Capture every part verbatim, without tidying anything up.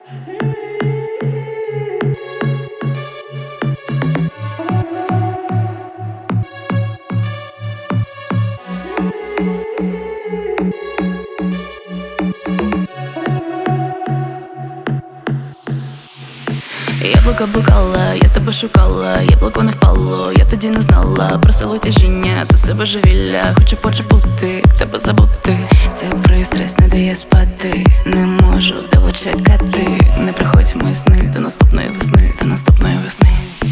Яблука блукала, я тебе шукала, яблуко не впало, я тоді не знала про силу тяжіння, це все божевілля. Хочу почепути, як тебе забути. Ця пристрасть не дає спати, не можу довго чекати. Не приходь в мої сни до наступної весни, до наступної весни.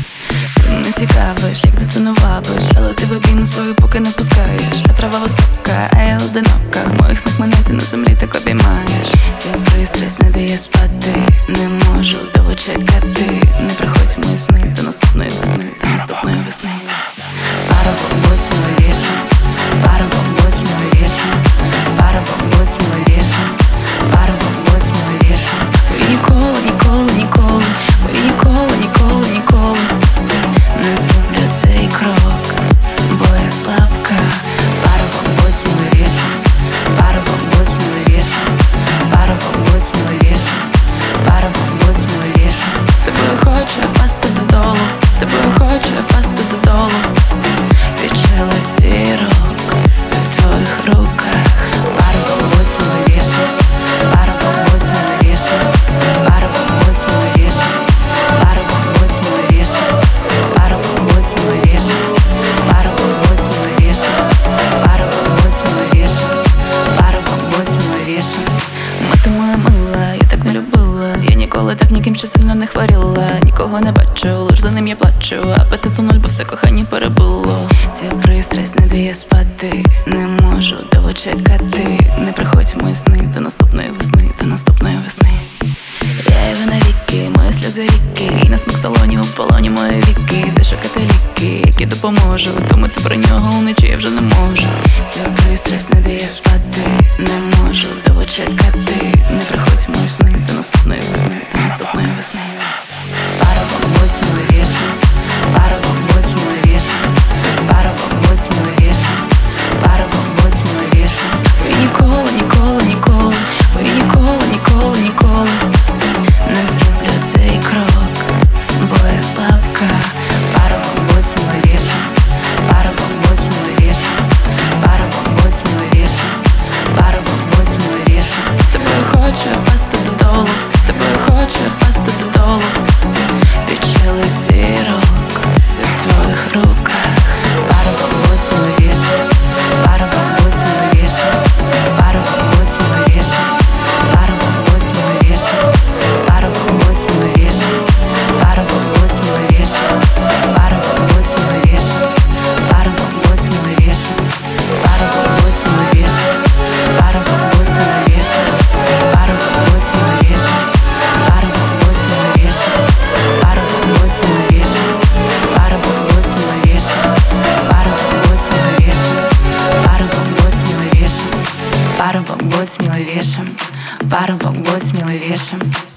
Ти не цікавиш, як дитину вабиш, але ти в обійму свою поки не пускаєш. А трава висока, а я одинока, в моїх снах мене ти на землі так обіймаєш. Ця пристрасть не дає спати, не можу довго чекати. Не приходь в мої сни до наступної весни, до наступної весни. Парубок, будь сміливіше, парубок, будь сміливіше, парубок, будь сміливіше, парубок, будь сміливіше. І ніколи, ніколи, ніколи, і ніколи, ніколи, ніколи не зроблю цей крок, бо я слабка. Парубок, будь сміливіше, парубок, будь сміливіше, парубок, будь сміливіше, парубок, будь сміливіше. З тобою хочу я впасти додолу, з тобою хочу я впасти додолу. Відчила сірок, все в твоїх руках. Парубок, будь сміливіше, парубок, будь сміливіше, парубок, будь сміливіше, парубок, будь сміливіше, парубок, будь сміливіше, парубок, будь сміливіше, парубок, будь сміливіше, парубок, будь сміливіше. Мати моя мила, я так не любила, я ніколи так ніким ще сильно не хворіла. Нікого не бачу, лиш за ним я плачу, апетиту нуль, бо все кохання перебуло. Ця пристрасть не дає спати, не можу довго чекати. Не приходь в мої сни до наступної весни, до наступної весни. Я його навіки, мої сльози ріки, і на смак салоні у полоні мої віки. Де шукати ліки, які допоможуть, думати про нього вночі я вже не можу. Ця пристрасть не дає спати, не можу довго чекати. Не приходь в мої сни до наступної весни, до наступної весни. Парубок, будь сміливіше, парубок, будь сміливіше, парубок, будь сміливіше, парубок, будь сміливіше. І ніколи, ніколи, ніколи, і ніколи, ніколи, ніколи не зроблю цей крок, бо я слабка. Парубок, будь сміливіше, парубок, будь сміливіше, парубок, будь сміливіше, парубок, будь сміливіше. З тобою хочу я впасти додолу, з тобою хочу я впасти додолу. Відчила сірок, все в твоїх руках. Парубок, будь сміливіше, парубок, будь сміливіше, парубок, будь сміливіше, парубок, будь сміливіше, парубок, будь сміливіше, парубок, будь сміливіше, парубок, будь сміливіше, парубок, будь сміливіше, парубок, будь сміливіше, парубок, будь сміливіше, парубок, будь сміливіше, парубок, будь сміливіше, парубок, будь сміливіше, парубок, будь сміливіше, парубок, будь сміливіше, парубок, будь сміливіше, парубок, будь сміливіше, парубок, будь сміливіше.